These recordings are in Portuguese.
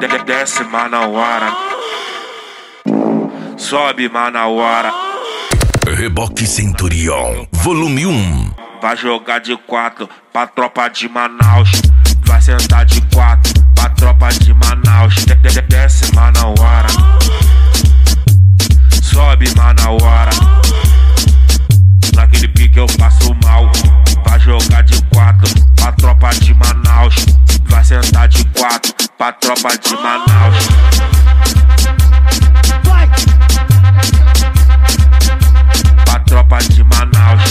Desce Manauara, sobe Manauara. Reboque Centurion, volume 1. Vai jogar de 4 pra tropa de Manaus. Vai sentar de 4 pra tropa de Manaus. Desce Manauara, sobe Manauara. Naquele pique eu passo mal. Vai jogar de 4 pra tropa de Manaus. Vai sentar de 4 pra tropa de Manaus. Pra tropa de Manaus.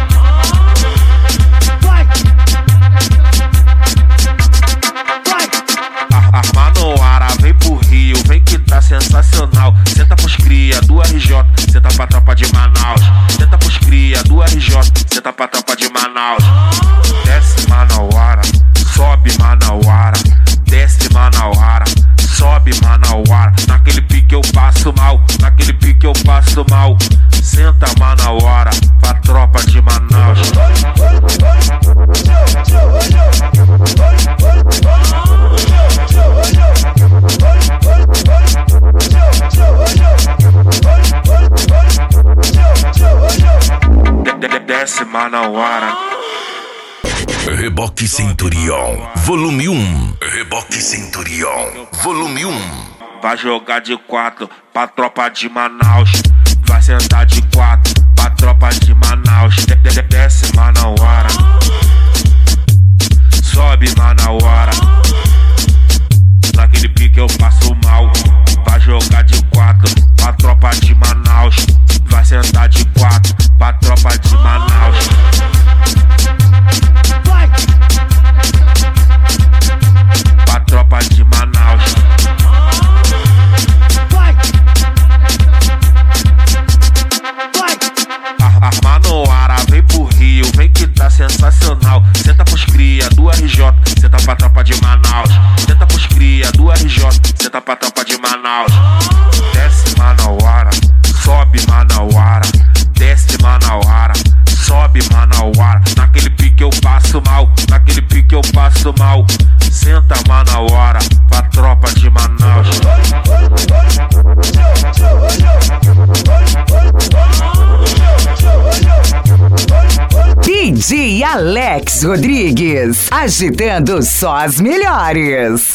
A Manauara vem pro Rio, vem que tá sensacional. Senta pros cria do RJ, senta pra tropa de Manaus. Senta pros cria do RJ, senta pra tropa de Manaus. Desce Manauara, sobe Manauara. Desce Manauara, sobe Manauara. Naquele pique eu passo mal, naquele pique eu passo mal. Senta Manauara, pra tropa de Manaus. Desce Manauara. Reboque Centurion, volume 1. Reboque Centurion, volume 1. Vai jogar de 4 pra tropa de Manaus. Vai sentar de 4 pra tropa de Manaus. Desce Manauara, sobe Manauara. Naquele pique eu passo mal. Vai jogar de 4 pra tropa de Manaus. Vai sentar de 4 pra tropa de Manaus. Pra tropa de Manaus. A Manauara vem pro Rio, vem que tá sensacional. Senta pros cria do RJ, senta pra tropa de Manaus. Senta pros cria do RJ, senta pra tropa de Manaus. Desce Manauara, sobe Manauara. Desce Manauara, sobe Manauara. Naquele pique eu passo mal, naquele pique eu passo mal. Senta Manauara, pra tropa de Manaus. DJ Alex Rodrigues, agitando só as melhores.